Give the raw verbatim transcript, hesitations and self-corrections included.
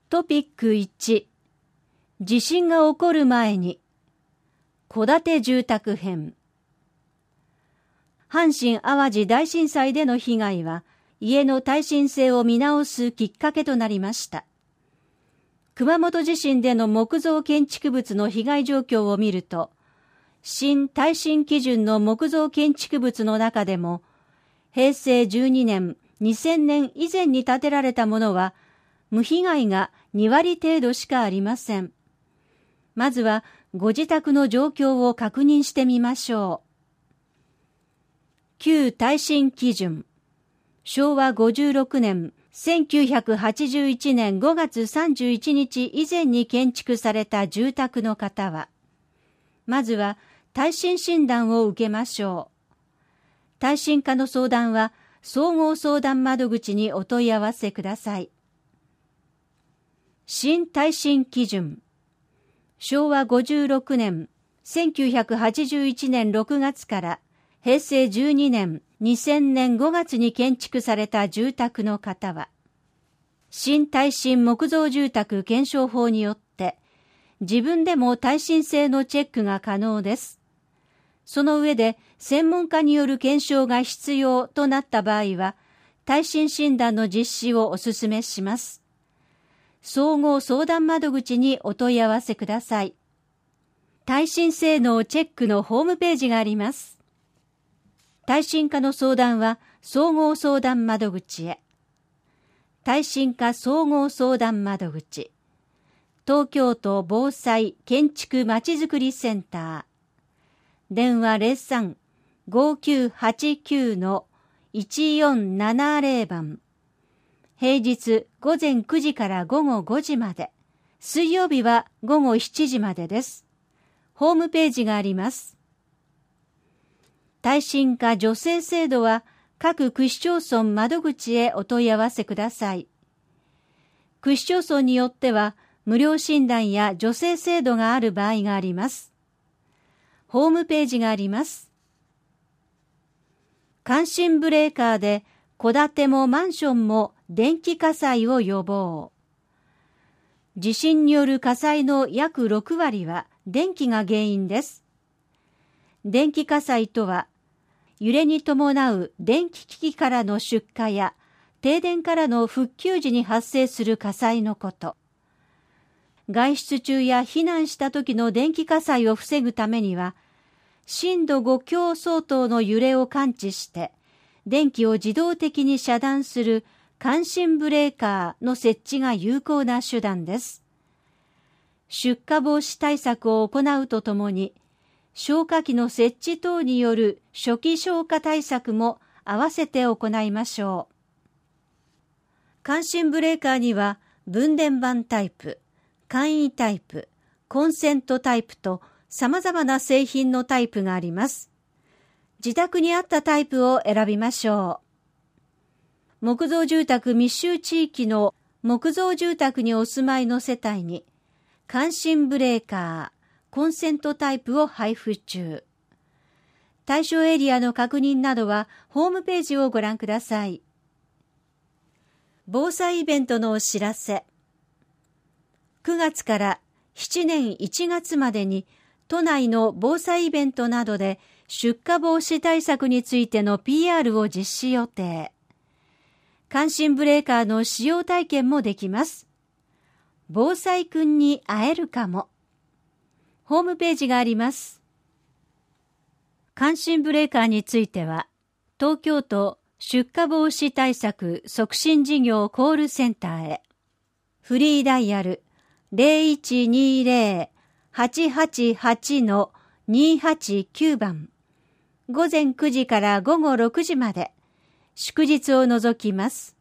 トピックいち、地震が起こる前に、戸建て住宅編。阪神・淡路大震災での被害は、家の耐震性を見直すきっかけとなりました。熊本地震での木造建築物の被害状況を見ると、新耐震基準の木造建築物の中でも、へいせいじゅうにねん、にせんねん以前に建てられたものは、無被害がにわり程度しかありません。まずは、ご自宅の状況を確認してみましょう。旧耐震基準。しょうわごじゅうろくねん、せんきゅうひゃくはちじゅういちねんごがつさんじゅういちにち以前に建築された住宅の方は、まずは耐震診断を受けましょう。耐震課の相談は、総合相談窓口にお問い合わせください。新耐震基準。しょうわごじゅうろくねん、せんきゅうひゃくはちじゅういちねんろくがつからへいせいじゅうにねん、にせんねんごがつに建築された住宅の方は、新耐震木造住宅検証法によって、自分でも耐震性のチェックが可能です。その上で、専門家による検証が必要となった場合は、耐震診断の実施をお勧めします。総合相談窓口にお問い合わせください。耐震性能チェックのホームページがあります。耐震課の相談は総合相談窓口へ。耐震課総合相談窓口。東京都防災建築まちづくりセンター。電話 ゼロさん ごきゅうはちきゅう いちよんななゼロ 番。平日ごぜんくじからごごごじまで。水曜日はごごしちじまでです。ホームページがあります。耐震化助成制度は各区市町村窓口へお問い合わせください。区市町村によっては無料診断や助成制度がある場合があります。ホームページがあります。感震ブレーカーで戸建てもマンションも電気火災を予防。地震による火災の約ろくわりは電気が原因です。電気火災とは、揺れに伴う電気機器からの出火や停電からの復旧時に発生する火災のこと。外出中や避難した時の電気火災を防ぐためには、しんどごきょう相当の揺れを感知して、電気を自動的に遮断する感震ブレーカーの設置が有効な手段です。出火防止対策を行うとともに、消火器の設置等による初期消火対策も合わせて行いましょう。感震ブレーカーには分電盤タイプ、簡易タイプ、コンセントタイプと様々な製品のタイプがあります。自宅に合ったタイプを選びましょう。木造住宅密集地域の木造住宅にお住まいの世帯に、感震ブレーカー、コンセントタイプを配布中。対象エリアの確認などはホームページをご覧ください。防災イベントのお知らせ。くがつからしちねんいちがつまでに都内の防災イベントなどで出火防止対策についての ピーアール を実施予定。感震ブレーカーの使用体験もできます。防災くんに会えるかも。ホームページがあります。感震ブレーカーについては、東京都出火防止対策促進事業コールセンターへ。フリーダイヤル ゼロいちにゼロ はちはちはち にはちきゅう 番。ごぜんくじからごごろくじまで。祝日を除きます。